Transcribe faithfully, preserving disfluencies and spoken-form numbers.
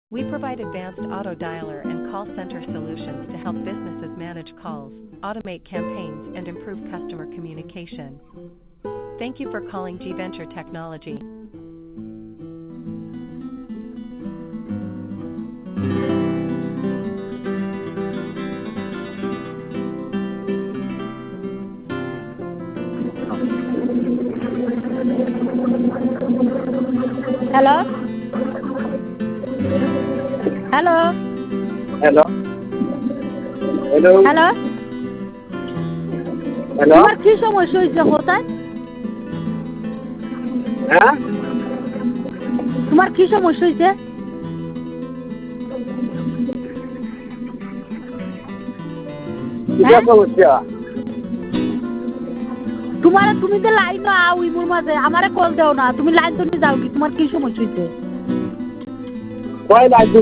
We provide advanced auto dialer and call center solutions to help businesses manage calls, automate campaigns, and improve customer communication. Thank you for calling G Venture Technology. Hello? Hello? Hello? Hello? Hello? Hello? তোমার কি সমস্যা হয়েছে কোথায়? হ্যাঁ? তোমার কি সমস্যা হয়েছে? কিটা সমস্যা? তোমার তুমি তো লাইন আও ইমুর মাঝে আমারে কল দাও না তুমি লাইন তো নিয়ে যাও কি তোমার কি সমস্যা হয়েছে? কয় লাইন